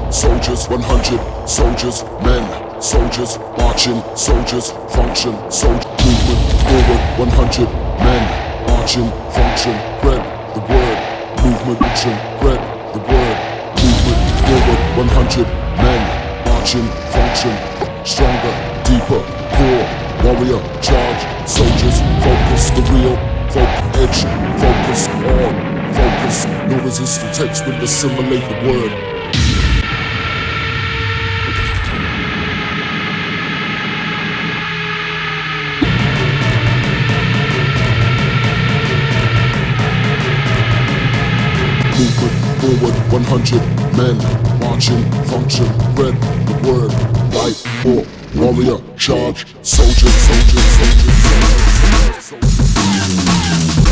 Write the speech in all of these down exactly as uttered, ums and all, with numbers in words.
soldiers, one hundred soldiers, men, soldiers, marching, soldiers, function, soldier, movement, forward, one hundred men, marching, function, spread the word, movement, action, spread the word, movement, forward, one hundred men, marching, function, stronger, deeper, core, warrior, charge, soldiers, focus, the real, focus, edge, focus, on, focus, no resistant text will assimilate the word. Movement, forward, one hundred men, marching, function, spread the word, light, war, warrior, charge, soldier, soldier, soldier, soldier, soldier, soldier.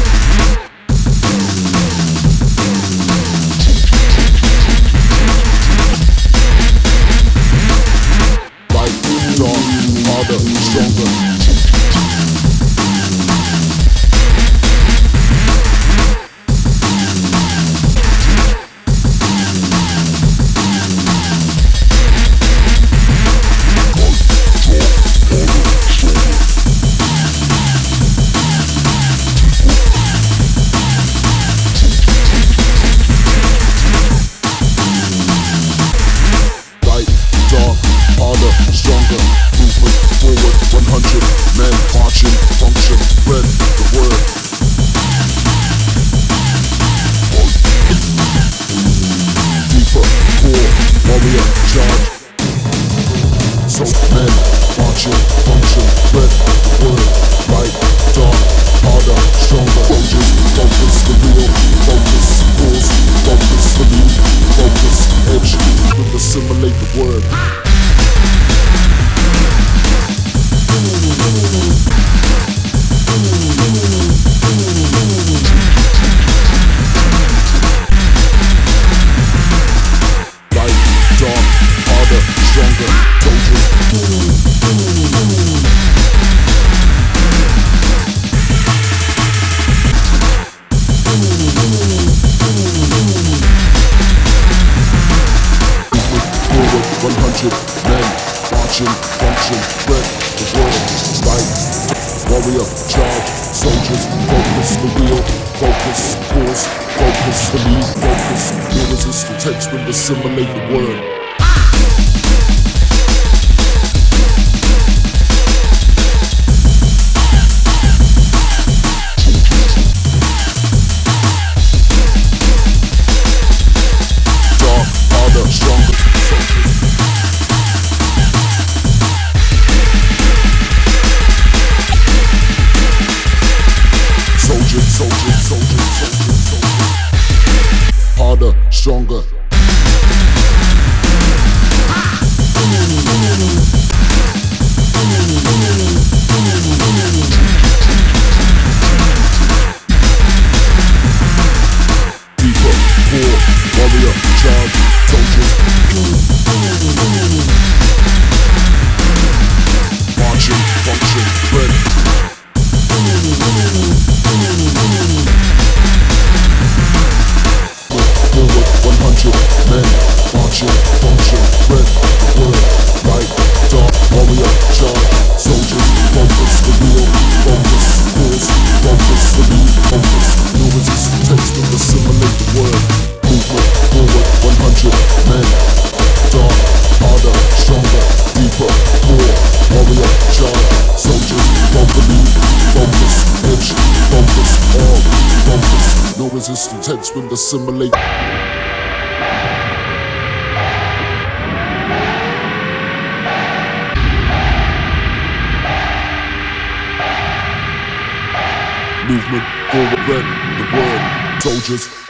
Light, dark, harder, stronger. Stronger, movement, forward, one hundred men, marching, function, spread the word. Deeper, core, warrior, charge. So men, marching, function, spread the word. Light, dark, harder, stronger. Soldiers, focus, the real, focus, force, focus, the new, focus, edge, will assimilate the word. one hundred men, marching, function, spread the word, light, warrior, charge, soldiers, focus, the real, focus, force, focus, the lead, focus, irresistible text will assimilate the word. Dark, harder, stronger, soldiers. Soldier, soldier, soldier, soldier, harder, stronger. Deeper, core, warrior, charge, soldiers. Marching, function, spread. Forward, one hundred men, marching, function, spread the word, light, dark, warrior, charge, soldiers, focus, the real, focus, force, focus, the lead, focus, no resistant text will assimilate the word. Movement, forward, one hundred men, dark, harder, stronger, deeper, core, warrior, charge, soldiers, focus, lead, focus, edge, focus, all, focus, no resistant text will assimilate. Movement, forward, spread the word, soldiers.